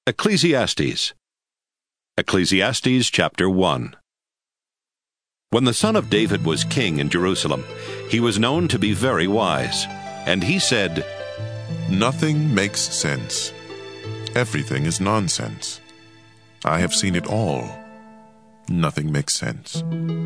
Ecclesiastes. Ecclesiastes chapter 1. When the son of David was king in Jerusalem, he was known to be very wise. And he said, Nothing makes sense. Everything is nonsense. I have seen it all. Nothing makes sense.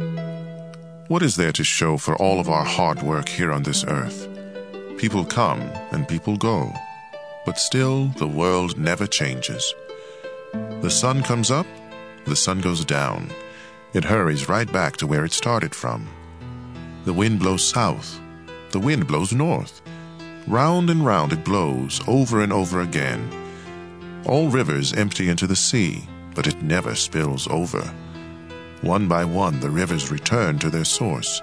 What is there to show for all of our hard work here on this earth? People come and people go, but still the world never changes. The sun comes up, the sun goes down. It hurries right back to where it started from. The wind blows south, the wind blows north. Round and round it blows over and over again. All rivers empty into the sea, but it never spills over. One by one the rivers return to their source.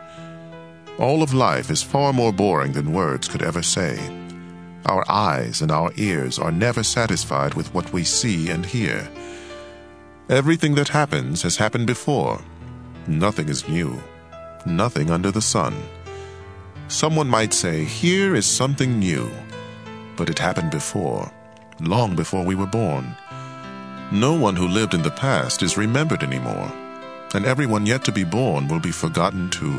All of life is far more boring than words could ever say. Our eyes and our ears are never satisfied with what we see and hear. Everything that happens has happened before. Nothing is new. Nothing under the sun. Someone might say, here is something new. But it happened before, long before we were born. No one who lived in the past is remembered anymore, and everyone yet to be born will be forgotten too.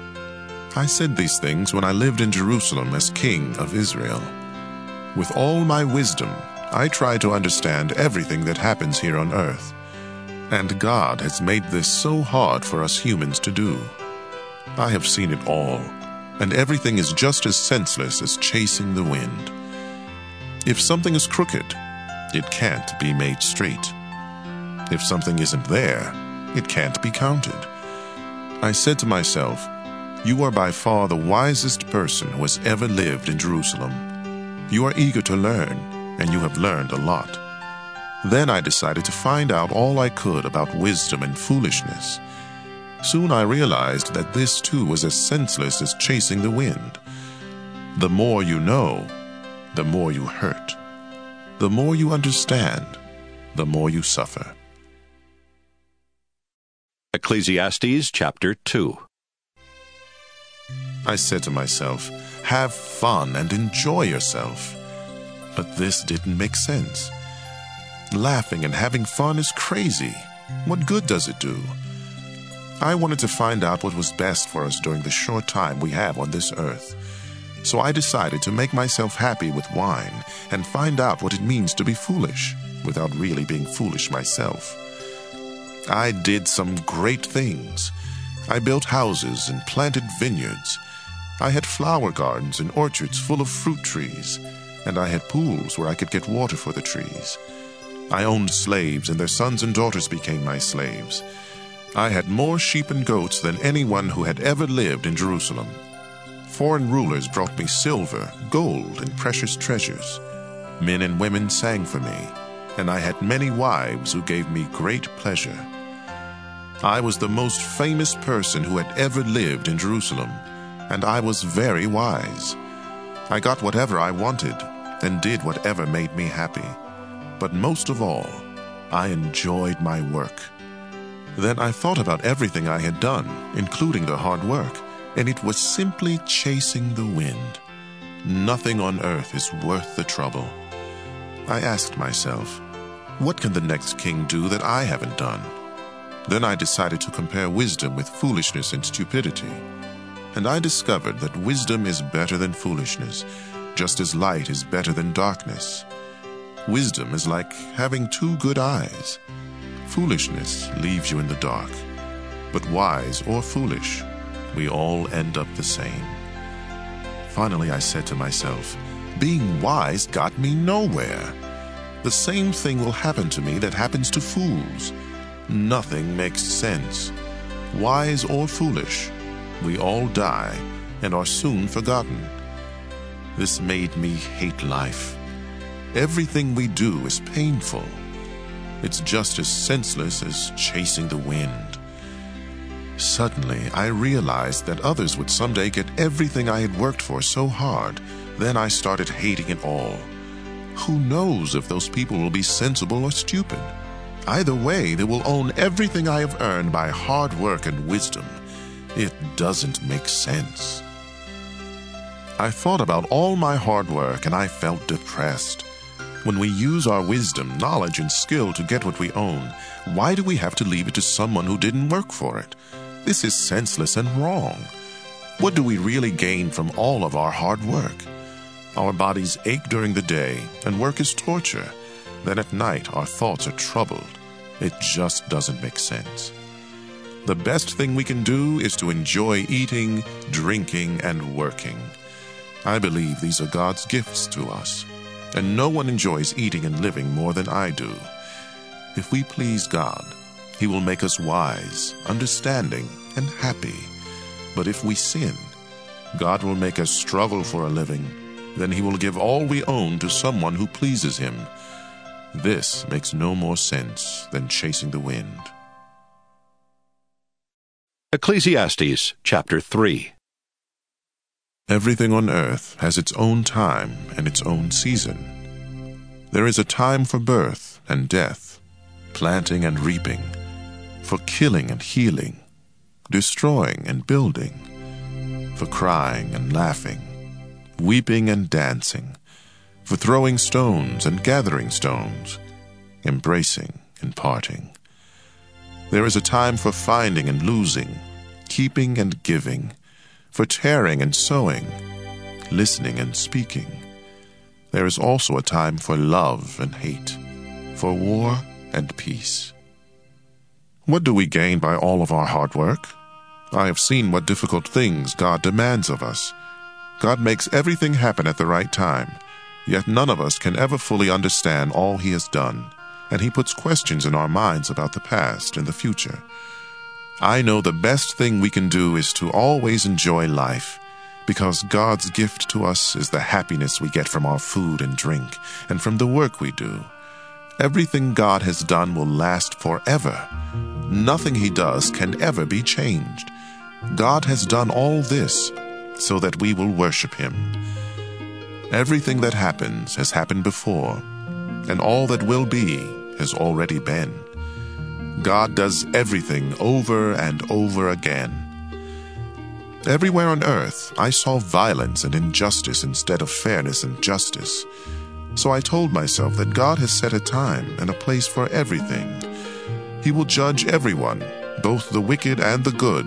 I said these things when I lived in Jerusalem as king of Israel. With all my wisdom, I try to understand everything that happens here on earth. And God has made this so hard for us humans to do. I have seen it all, and everything is just as senseless as chasing the wind. If something is crooked, it can't be made straight. If something isn't there, it can't be counted. I said to myself, you are by far the wisest person who has ever lived in Jerusalem. You are eager to learn, and you have learned a lot. Then I decided to find out all I could about wisdom and foolishness. Soon I realized that this too was as senseless as chasing the wind. The more you know, the more you hurt. The more you understand, the more you suffer. Ecclesiastes chapter 2. I said to myself, have fun and enjoy yourself. But this didn't make sense. Laughing and having fun is crazy. What good does it do? I wanted to find out what was best for us during the short time we have on this earth. So I decided to make myself happy with wine and find out what it means to be foolish without really being foolish myself. I did some great things. I built houses and planted vineyards. I had flower gardens and orchards full of fruit trees, and I had pools where I could get water for the trees. I owned slaves, and their sons and daughters became my slaves. I had more sheep and goats than anyone who had ever lived in Jerusalem. Foreign rulers brought me silver, gold, and precious treasures. Men and women sang for me, and I had many wives who gave me great pleasure. I was the most famous person who had ever lived in Jerusalem, and I was very wise. I got whatever I wanted and did whatever made me happy. But most of all, I enjoyed my work. Then I thought about everything I had done, including the hard work, and it was simply chasing the wind. Nothing on earth is worth the trouble. I asked myself, what can the next king do that I haven't done? Then I decided to compare wisdom with foolishness and stupidity. And I discovered that wisdom is better than foolishness, just as light is better than darkness. Wisdom is like having two good eyes. Foolishness leaves you in the dark. But wise or foolish, we all end up the same. Finally, I said to myself, being wise got me nowhere. The same thing will happen to me that happens to fools. Nothing makes sense. Wise or foolish, we all die and are soon forgotten. This made me hate life. Everything we do is painful. It's just as senseless as chasing the wind. Suddenly, I realized that others would someday get everything I had worked for so hard. Then I started hating it all. Who knows if those people will be sensible or stupid? Either way, they will own everything I have earned by hard work and wisdom. It doesn't make sense. I thought about all my hard work and I felt depressed. When we use our wisdom, knowledge, and skill to get what we own, why do we have to leave it to someone who didn't work for it? This is senseless and wrong. What do we really gain from all of our hard work? Our bodies ache during the day, and work is torture. Then at night, our thoughts are troubled. It just doesn't make sense. The best thing we can do is to enjoy eating, drinking, and working. I believe these are God's gifts to us, and no one enjoys eating and living more than I do. If we please God, He will make us wise, understanding, and happy. But if we sin, God will make us struggle for a living. Then He will give all we own to someone who pleases Him. This makes no more sense than chasing the wind. Ecclesiastes chapter 3. Everything on earth has its own time and its own season. There is a time for birth and death, planting and reaping, for killing and healing, destroying and building, for crying and laughing, weeping and dancing, for throwing stones and gathering stones, embracing and parting. There is a time for finding and losing, keeping and giving, for tearing and sewing, listening and speaking. There is also a time for love and hate, for war and peace. What do we gain by all of our hard work? I have seen what difficult things God demands of us. God makes everything happen at the right time, yet none of us can ever fully understand all He has done, and He puts questions in our minds about the past and the future. I know the best thing we can do is to always enjoy life, because God's gift to us is the happiness we get from our food and drink, and from the work we do. Everything God has done will last forever. Nothing He does can ever be changed. God has done all this so that we will worship Him. Everything that happens has happened before, and all that will be has already been. God does everything over and over again. Everywhere on earth, I saw violence and injustice instead of fairness and justice. So I told myself that God has set a time and a place for everything. He will judge everyone, both the wicked and the good.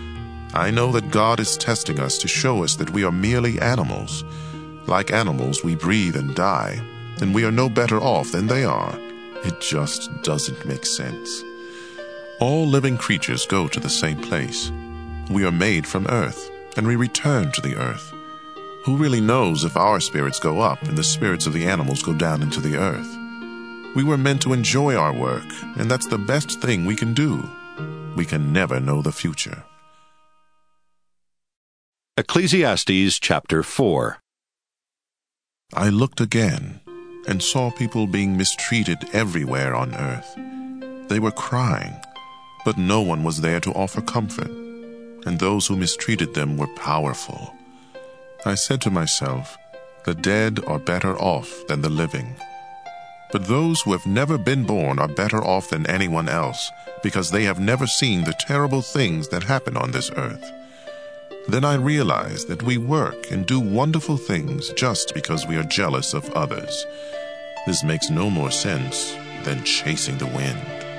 I know that God is testing us to show us that we are merely animals. Like animals, we breathe and die, and we are no better off than they are. It just doesn't make sense. All living creatures go to the same place. We are made from earth, and we return to the earth. Who really knows if our spirits go up and the spirits of the animals go down into the earth? We were meant to enjoy our work, and that's the best thing we can do. We can never know the future. Ecclesiastes chapter 4. I looked again and saw people being mistreated everywhere on earth. They were crying, but no one was there to offer comfort, and those who mistreated them were powerful. I said to myself, the dead are better off than the living. But those who have never been born are better off than anyone else, because they have never seen the terrible things that happen on this earth. Then I realized that we work and do wonderful things just because we are jealous of others. This makes no more sense than chasing the wind.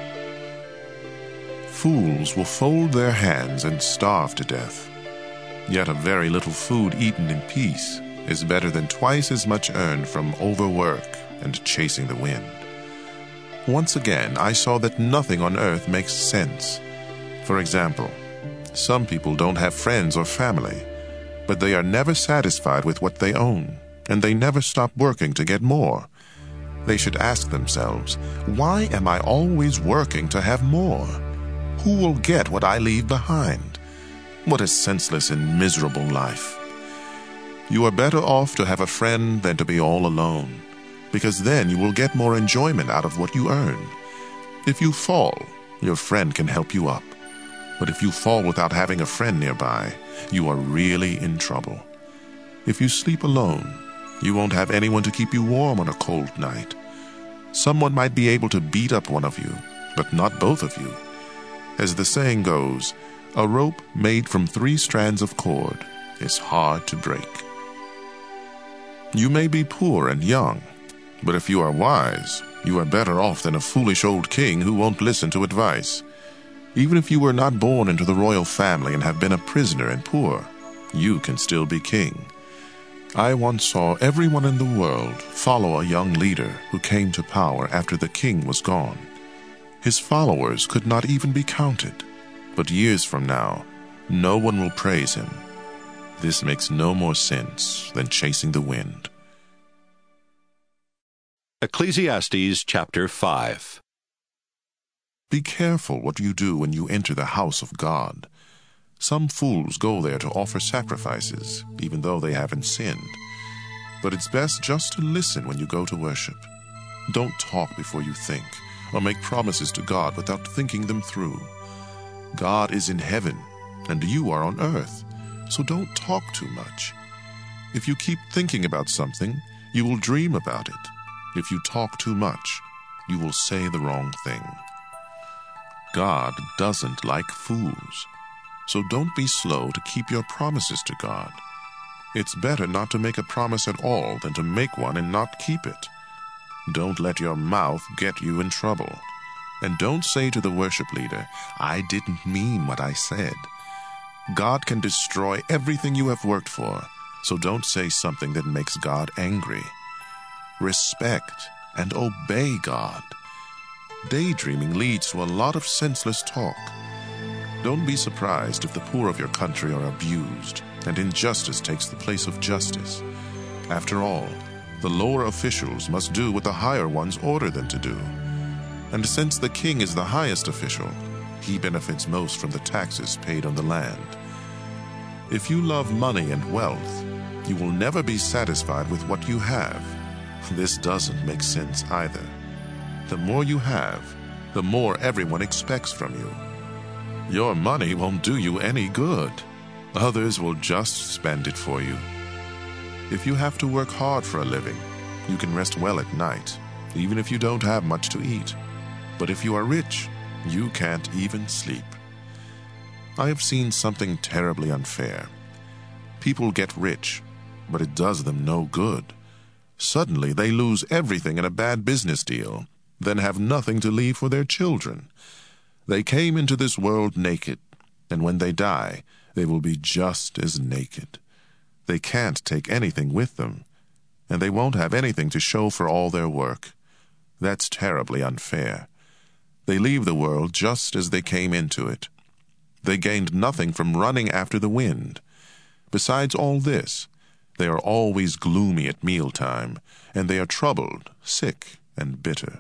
Fools will fold their hands and starve to death. Yet a very little food eaten in peace is better than twice as much earned from overwork and chasing the wind. Once again, I saw that nothing on earth makes sense. For example, some people don't have friends or family, but they are never satisfied with what they own, and they never stop working to get more. They should ask themselves, why am I always working to have more? Who will get what I leave behind? What a senseless and miserable life. You are better off to have a friend than to be all alone, because then you will get more enjoyment out of what you earn. If you fall, your friend can help you up. But if you fall without having a friend nearby, you are really in trouble. If you sleep alone, you won't have anyone to keep you warm on a cold night. Someone might be able to beat up one of you, but not both of you. As the saying goes, a rope made from 3 strands of cord is hard to break. You may be poor and young, But if you are wise, you are better off than a foolish old king who won't listen to advice. Even if you were not born into the royal family and have been a prisoner and poor, you can still be king. I once saw everyone in the world follow a young leader who came to power after the king was gone. His followers could not even be counted, but years from now, no one will praise him. This makes no more sense than chasing the wind. Ecclesiastes chapter 5. Be careful what you do when you enter the house of God. Some fools go there to offer sacrifices, even though they haven't sinned. But it's best just to listen when you go to worship. Don't talk before you think, or make promises to God without thinking them through. God is in heaven, and you are on earth, so don't talk too much. If you keep thinking about something, you will dream about it. If you talk too much, you will say the wrong thing. God doesn't like fools, so don't be slow to keep your promises to God. It's better not to make a promise at all than to make one and not keep it. Don't let your mouth get you in trouble. And don't say to the worship leader, "I didn't mean what I said." God can destroy everything you have worked for, so don't say something that makes God angry. Respect and obey God. Daydreaming leads to a lot of senseless talk. Don't be surprised if the poor of your country are abused and injustice takes the place of justice. After all, the lower officials must do what the higher ones order them to do. And since the king is the highest official, he benefits most from the taxes paid on the land. If you love money and wealth, you will never be satisfied with what you have. This doesn't make sense either. The more you have, the more everyone expects from you. Your money won't do you any good. Others will just spend it for you. If you have to work hard for a living, you can rest well at night, even if you don't have much to eat. But if you are rich, you can't even sleep. I have seen something terribly unfair. People get rich, but it does them no good. Suddenly they lose everything in a bad business deal, then have nothing to leave for their children. They came into this world naked, and when they die, they will be just as naked. They can't take anything with them, and they won't have anything to show for all their work. That's terribly unfair. They leave the world just as they came into it. They gained nothing from running after the wind. Besides all this, they are always gloomy at mealtime, and they are troubled, sick, and bitter.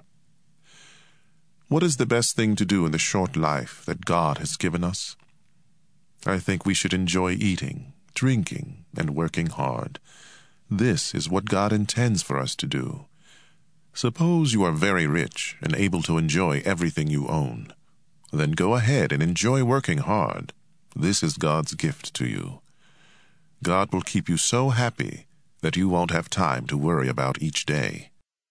What is the best thing to do in the short life that God has given us? I think we should enjoy eating, drinking, and working hard. This is what God intends for us to do. Suppose you are very rich and able to enjoy everything you own. Then go ahead and enjoy working hard. This is God's gift to you. God will keep you so happy that you won't have time to worry about each day.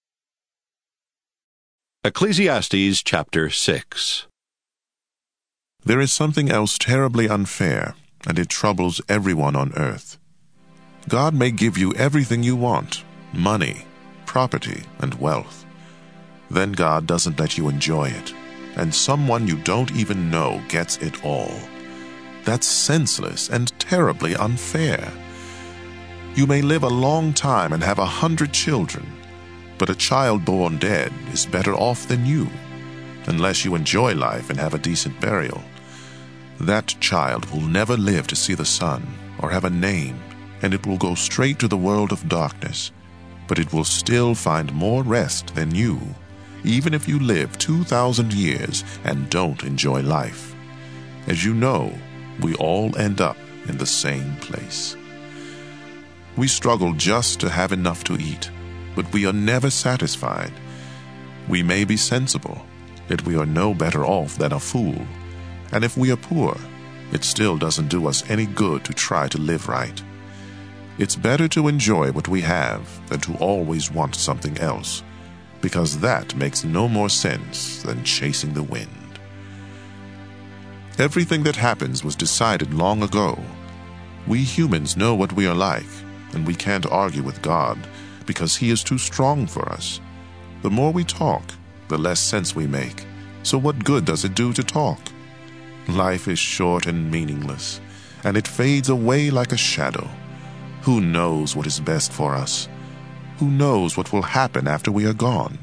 Ecclesiastes chapter 6. There is something else terribly unfair, and it troubles everyone on earth. God may give you everything you want, money, property, and wealth. Then God doesn't let you enjoy it, and someone you don't even know gets it all. That's senseless and terribly unfair. You may live a long time and have 100 children, but a child born dead is better off than you, unless you enjoy life and have a decent burial. That child will never live to see the sun or have a name, and it will go straight to the world of darkness, but it will still find more rest than you, even if you live 2,000 years and don't enjoy life. As you know, we all end up in the same place. We struggle just to have enough to eat, but we are never satisfied. We may be sensible, yet we are no better off than a fool. And if we are poor, it still doesn't do us any good to try to live right. It's better to enjoy what we have than to always want something else, because that makes no more sense than chasing the wind. Everything that happens was decided long ago. We humans know what we are like, and we can't argue with God, because he is too strong for us. The more we talk, the less sense we make. So what good does it do to talk? Life is short and meaningless, and it fades away like a shadow. Who knows what is best for us? Who knows what will happen after we are gone?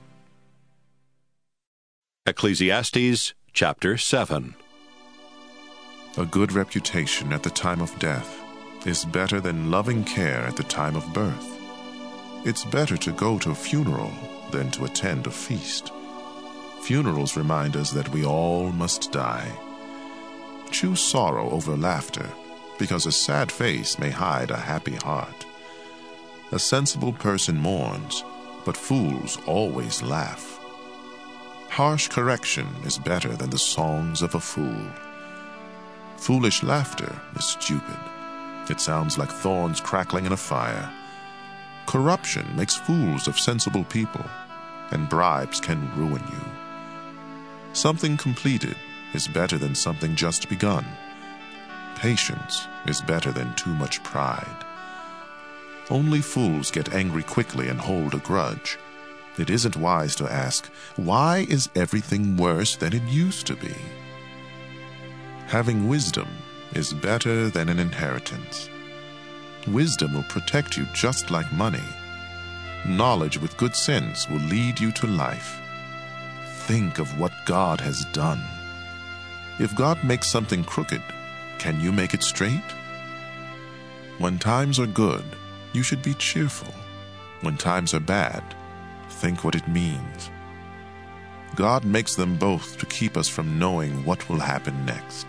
Ecclesiastes chapter 7. A good reputation at the time of death is better than loving care at the time of birth. It's better to go to a funeral than to attend a feast. Funerals remind us that we all must die. Choose sorrow over laughter, because a sad face may hide a happy heart. A sensible person mourns, but fools always laugh. Harsh correction is better than the songs of a fool. Foolish laughter is stupid. It sounds like thorns crackling in a fire. Corruption makes fools of sensible people, and bribes can ruin you. Something completed is better than something just begun. Patience is better than too much pride. Only fools get angry quickly and hold a grudge. It isn't wise to ask, why is everything worse than it used to be? Having wisdom is better than an inheritance. Wisdom will protect you just like money. Knowledge with good sense will lead you to life. Think of what God has done. If God makes something crooked, can you make it straight? When times are good, you should be cheerful. When times are bad, think what it means. God makes them both to keep us from knowing what will happen next.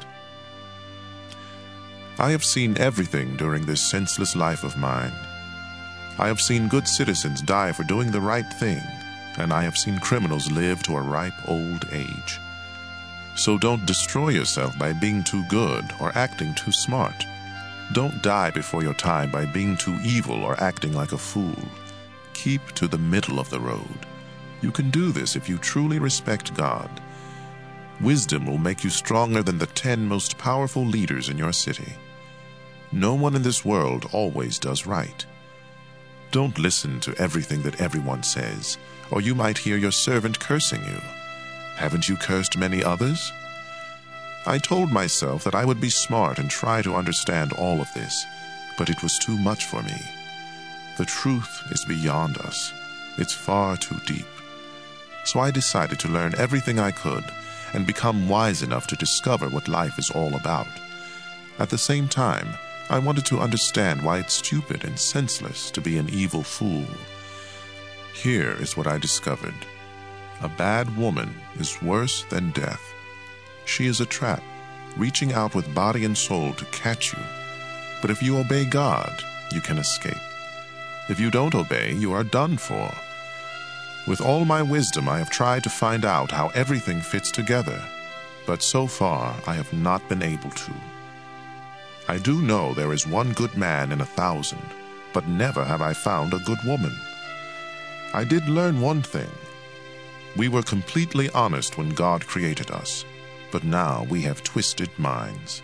I have seen everything during this senseless life of mine. I have seen good citizens die for doing the right thing, and I have seen criminals live to a ripe old age. So don't destroy yourself by being too good or acting too smart. Don't die before your time by being too evil or acting like a fool. Keep to the middle of the road. You can do this if you truly respect God. Wisdom will make you stronger than the 10 most powerful leaders in your city. No one in this world always does right. Don't listen to everything that everyone says, or you might hear your servant cursing you. Haven't you cursed many others? I told myself that I would be smart and try to understand all of this, but it was too much for me. The truth is beyond us. It's far too deep. So I decided to learn everything I could and become wise enough to discover what life is all about. At the same time, I wanted to understand why it's stupid and senseless to be an evil fool. Here is what I discovered. A bad woman is worse than death. She is a trap, reaching out with body and soul to catch you. But if you obey God, you can escape. If you don't obey, you are done for. With all my wisdom, I have tried to find out how everything fits together, but so far I have not been able to. I do know there is one good man in 1,000, but never have I found a good woman. I did learn one thing. We were completely honest when God created us, but now we have twisted minds.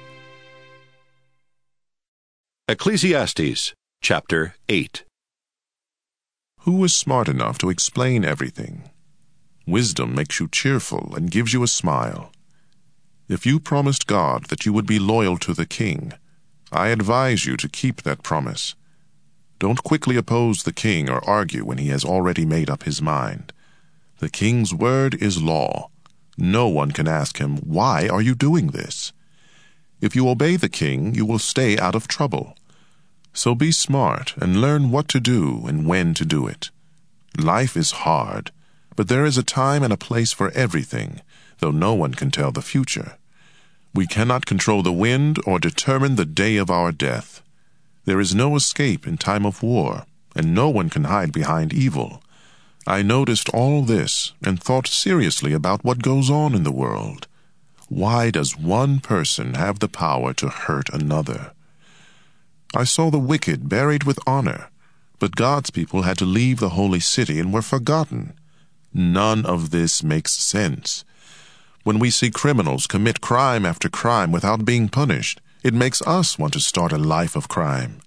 Ecclesiastes chapter 8. Who is smart enough to explain everything? Wisdom makes you cheerful and gives you a smile. If you promised God that you would be loyal to the king, I advise you to keep that promise. Don't quickly oppose the king or argue when he has already made up his mind. The king's word is law. No one can ask him, "Why are you doing this?" If you obey the king, you will stay out of trouble. So be smart and learn what to do and when to do it. Life is hard, but there is a time and a place for everything, though no one can tell the future. We cannot control the wind or determine the day of our death. There is no escape in time of war, and no one can hide behind evil. I noticed all this and thought seriously about what goes on in the world. Why does one person have the power to hurt another? I saw the wicked buried with honor, but God's people had to leave the holy city and were forgotten. None of this makes sense. When we see criminals commit crime after crime without being punished, it makes us want to start a life of crime.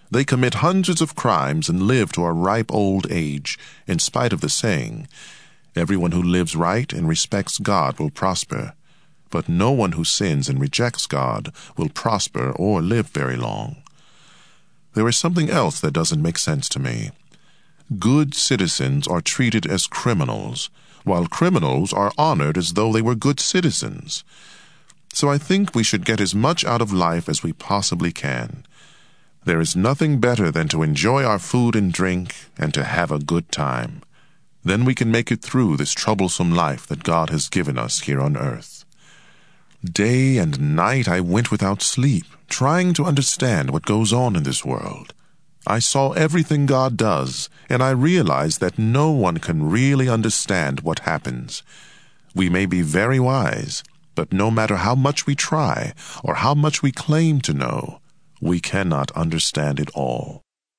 They commit hundreds of crimes and live to a ripe old age, in spite of the saying, "Everyone who lives right and respects God will prosper, but no one who sins and rejects God will prosper or live very long." There is something else that doesn't make sense to me. Good citizens are treated as criminals, while criminals are honored as though they were good citizens. So I think we should get as much out of life as we possibly can. There is nothing better than to enjoy our food and drink and to have a good time. Then we can make it through this troublesome life that God has given us here on earth. Day and night I went without sleep, trying to understand what goes on in this world. I saw everything God does, and I realized that no one can really understand what happens. We may be very wise, but no matter how much we try or how much we claim to know, we cannot understand it all.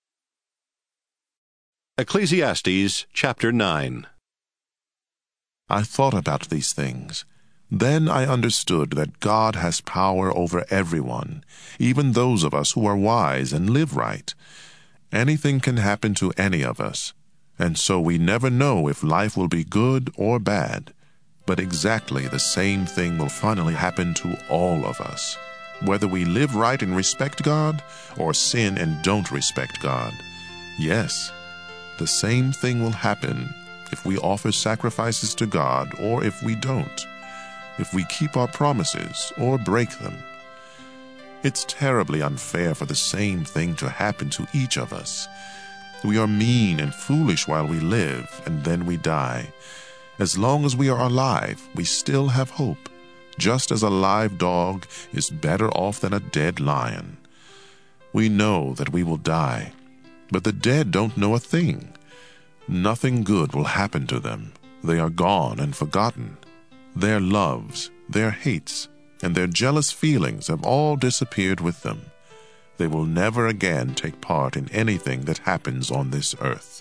Ecclesiastes chapter 9. I thought about these things. Then I understood that God has power over everyone, even those of us who are wise and live right. Anything can happen to any of us, and so we never know if life will be good or bad. But exactly the same thing will finally happen to all of us, whether we live right and respect God or sin and don't respect God. Yes, the same thing will happen if we offer sacrifices to God or if we don't, if we keep our promises or break them. It's terribly unfair for the same thing to happen to each of us. We are mean and foolish while we live, and then we die. As long as we are alive, we still have hope, just as a live dog is better off than a dead lion. We know that we will die, but the dead don't know a thing. Nothing good will happen to them. They are gone and forgotten. Their loves, their hates, and their jealous feelings have all disappeared with them. They will never again take part in anything that happens on this earth.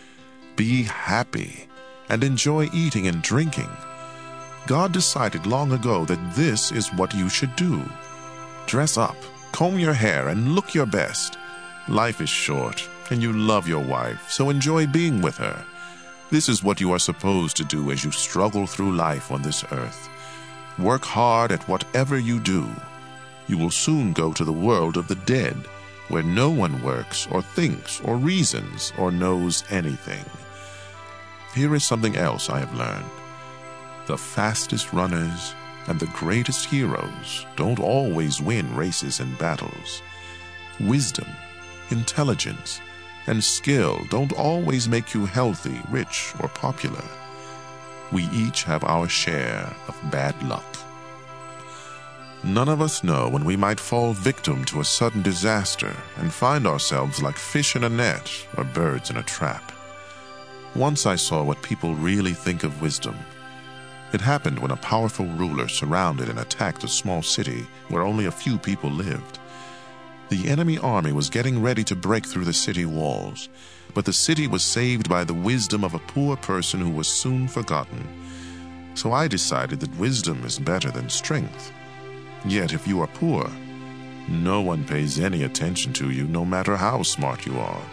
Be happy and enjoy eating and drinking. God decided long ago that this is what you should do. Dress up, comb your hair, and look your best. Life is short, and you love your wife, so enjoy being with her. This is what you are supposed to do as you struggle through life on this earth. Work hard at whatever you do. You will soon go to the world of the dead, where no one works or thinks or reasons or knows anything. Here is something else I have learned. The fastest runners and the greatest heroes don't always win races and battles. Wisdom, intelligence, and skill don't always make you healthy, rich, or popular. We each have our share of bad luck. None of us know when we might fall victim to a sudden disaster and find ourselves like fish in a net or birds in a trap. Once I saw what people really think of wisdom. It happened when a powerful ruler surrounded and attacked a small city where only a few people lived. The enemy army was getting ready to break through the city walls, but the city was saved by the wisdom of a poor person who was soon forgotten. So I decided that wisdom is better than strength. Yet if you are poor, no one pays any attention to you, no matter how smart you are.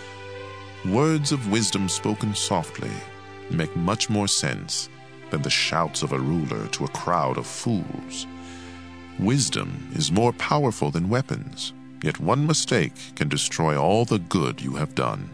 Words of wisdom spoken softly make much more sense than the shouts of a ruler to a crowd of fools. Wisdom is more powerful than weapons, yet one mistake can destroy all the good you have done.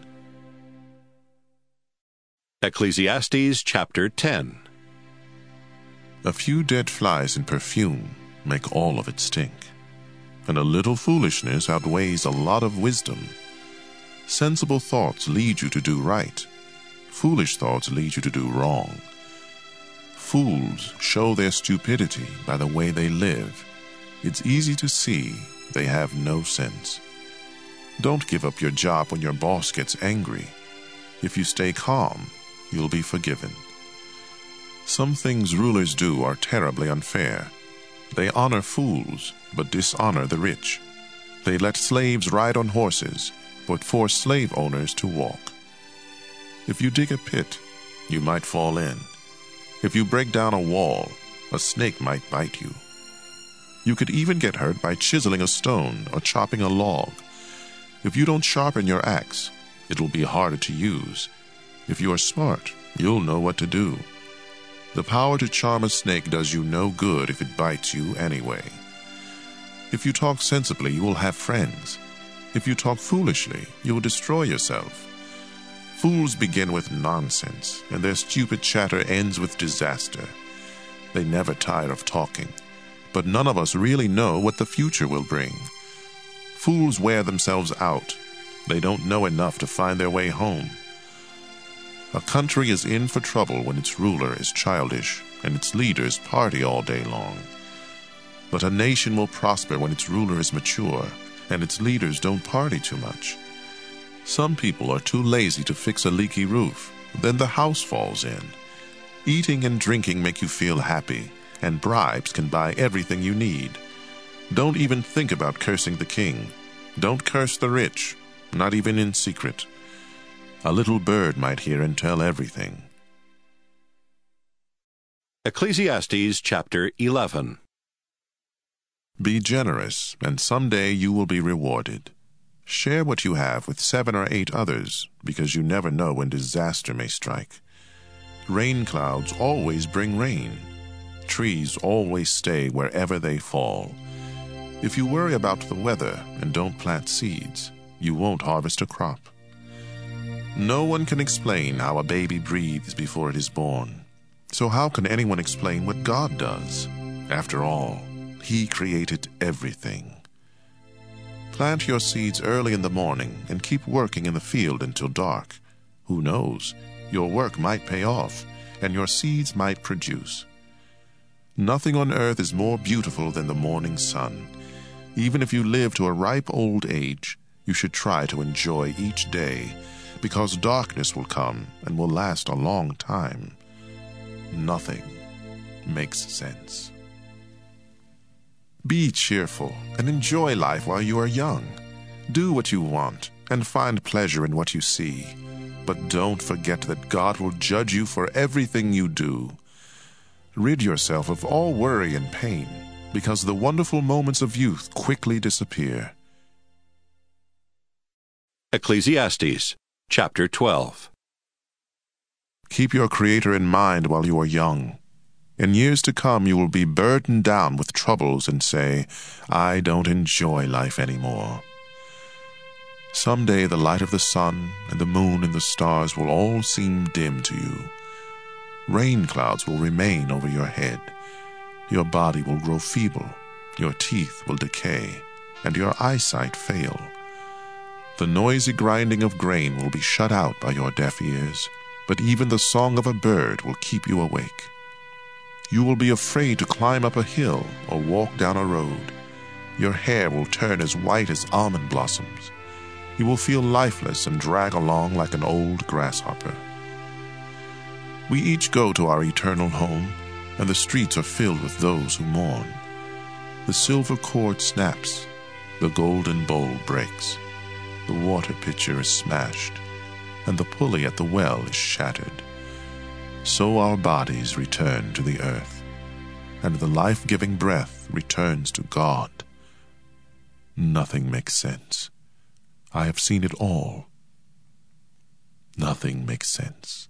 Ecclesiastes chapter 10. A few dead flies in perfume make all of it stink, and a little foolishness outweighs a lot of wisdom. Sensible thoughts lead you to do right. Foolish thoughts lead you to do wrong. Fools show their stupidity by the way they live. It's easy to see they have no sense. Don't give up your job when your boss gets angry. If you stay calm, you'll be forgiven. Some things rulers do are terribly unfair. They honor fools, but dishonor the rich. They let slaves ride on horses, but force slave owners to walk. If you dig a pit, you might fall in. If you break down a wall, a snake might bite you. You could even get hurt by chiseling a stone or chopping a log. If you don't sharpen your axe, it will be harder to use. If you are smart, you'll know what to do. The power to charm a snake does you no good if it bites you anyway. If you talk sensibly, you will have friends. If you talk foolishly, you will destroy yourself. Fools begin with nonsense, and their stupid chatter ends with disaster. They never tire of talking, but none of us really know what the future will bring. Fools wear themselves out. They don't know enough to find their way home. A country is in for trouble when its ruler is childish and its leaders party all day long. But a nation will prosper when its ruler is mature and its leaders don't party too much. Some people are too lazy to fix a leaky roof. Then the house falls in. Eating and drinking make you feel happy, and bribes can buy everything you need. Don't even think about cursing the king. Don't curse the rich, not even in secret. A little bird might hear and tell everything. Ecclesiastes chapter 11. Be generous, and someday you will be rewarded. Share what you have with 7 or 8 others, because you never know when disaster may strike. Rain clouds always bring rain. Trees always stay wherever they fall. If you worry about the weather and don't plant seeds, you won't harvest a crop. No one can explain how a baby breathes before it is born. So how can anyone explain what God does? After all, He created everything. Plant your seeds early in the morning and keep working in the field until dark. Who knows? Your work might pay off, and your seeds might produce. Nothing on earth is more beautiful than the morning sun. Even if you live to a ripe old age, you should try to enjoy each day, because darkness will come and will last a long time. Nothing makes sense. Be cheerful and enjoy life while you are young. Do what you want and find pleasure in what you see. But don't forget that God will judge you for everything you do. Rid yourself of all worry and pain, because the wonderful moments of youth quickly disappear. Ecclesiastes chapter 12. Keep your Creator in mind while you are young. In years to come you will be burdened down with troubles and say, I don't enjoy life anymore. Someday the light of the sun and the moon and the stars will all seem dim to you. Rain clouds will remain over your head. Your body will grow feeble, your teeth will decay, and your eyesight fail. The noisy grinding of grain will be shut out by your deaf ears, but even the song of a bird will keep you awake. You will be afraid to climb up a hill or walk down a road. Your hair will turn as white as almond blossoms. You will feel lifeless and drag along like an old grasshopper. We each go to our eternal home, and the streets are filled with those who mourn. The silver cord snaps, the golden bowl breaks, the water pitcher is smashed, and the pulley at the well is shattered. So our bodies return to the earth, and the life-giving breath returns to God. Nothing makes sense. I have seen it all. Nothing makes sense.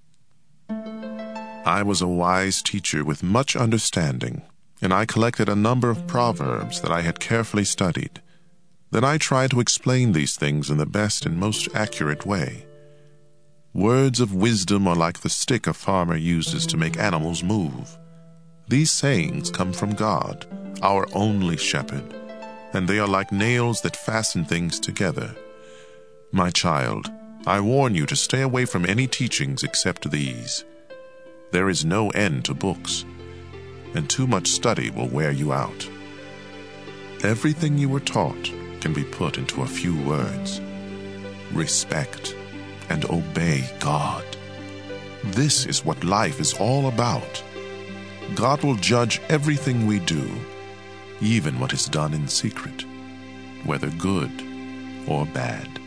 I was a wise teacher with much understanding, and I collected a number of proverbs that I had carefully studied. Then I tried to explain these things in the best and most accurate way. Words of wisdom are like the stick a farmer uses to make animals move. These sayings come from God, our only shepherd, and they are like nails that fasten things together. My child, I warn you to stay away from any teachings except these. There is no end to books, and too much study will wear you out. Everything you were taught can be put into a few words. Respect and obey God. This is what life is all about. God will judge everything we do, even what is done in secret, whether good or bad.